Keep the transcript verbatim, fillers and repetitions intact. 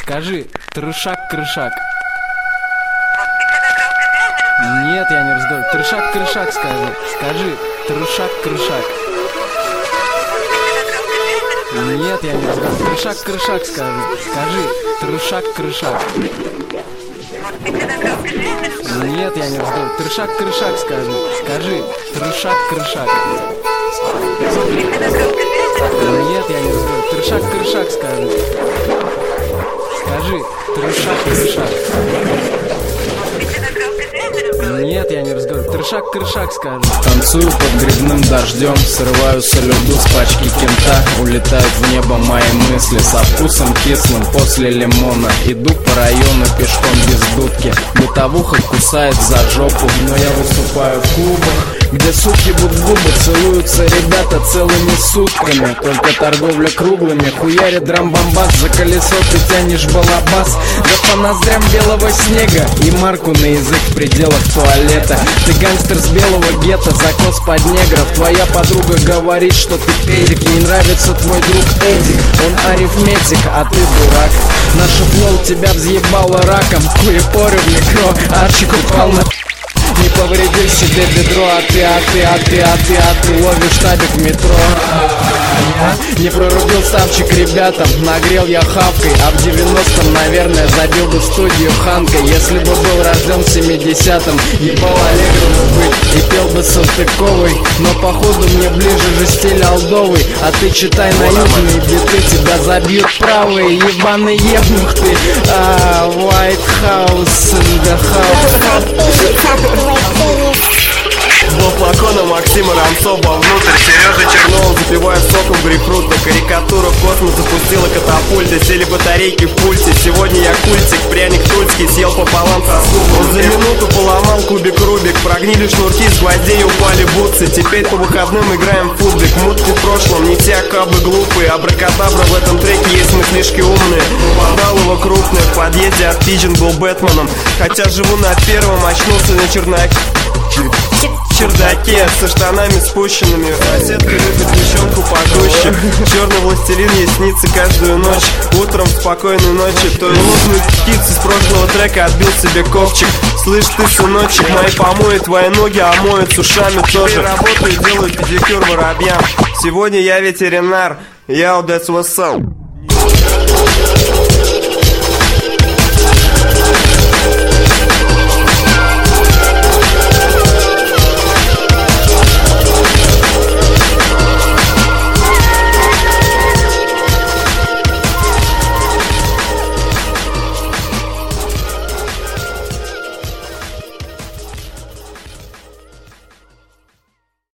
Скажи, трешак-крышак. Нет, я не разговариваю. Трешак-крышак скажи. Скажи, трешак-крышак. Нет, я не разговариваю. Трешак-крышак скажи. Скажи, трешак-крышак. Нет, я не разговариваю. Трешак-крышак скажи. Скажи, трешак-крышак. Нет, я не разговариваю. Трешак-крышак скажи. Скажи, трешак-крышак. Нет, я не разговариваю. Трешак-крышак скажи. Танцую под грибным дождем, срываю салюду с пачки кента. Улетают в небо мои мысли со вкусом кислым после лимона. Иду по району пешком без дудки. Бытовуха кусает за жопу, но я выступаю в клубах, где суки будут губы, целуются ребята целыми сутками. Только торговля круглыми, хуярит драм-бомбас. За колесо ты тянешь балабас, да по ноздрям белого снега и марку на язык в пределах туалета. Ты гангстер с белого гетто, закос под негров. Твоя подруга говорит, что ты педик. Ей нравится твой друг Эдик, он арифметик, а ты дурак. Наша флоу тебя взъебала раком. Хуепорю в микро, Арчик упал на... Не повреди себе бедро, а ты, а ты, а ты, а ты, а ты ловишь табик в метро. Я не прорубил ставчик ребятам, нагрел я хавкой. А в девяностом, наверное, забил бы студию Ханка. Если бы был рожден в семидесятом, ебал Аллегрову быть и пел бы Салтыковой. Но походу мне ближе же стиль олдовый. А ты читай наивные биты, тебя забьют правые, ебаный ебнух ты. А, White House in the house. Два флакона Максима Ранцова внутрь. Сережа Чернов запивает соком грейпфрута. Карикатура в космос запустила катапульты. Сели батарейки в пульте. Сегодня я культик, пряник тульский съел пополам со супом. Он за минуту поломал кубик Рубик. Прогнили шнурки, с гвоздей упали бутсы. Теперь по выходным играем в футбик. Мутки в прошлом, не те кабы глупые. Абракадабра в этом треке есть мыслишки умные. Подал его крупный, в подъезде от Пиджин был Бэтменом. Хотя живу на первом, очнулся на чердаке. чердаке со штанами спущенными. Соседка любит девчонку погуще. Черный властелин ей снится каждую ночь. Утром спокойной ночи. То есть лузную птицу с прошлого трека отбил себе ковчик. Слышь ты, сыночек, мои помои, твои ноги омоют с ушами тоже. Работаю и делаю педикюр воробьям. Сегодня я ветеринар. Yo, that's what's up.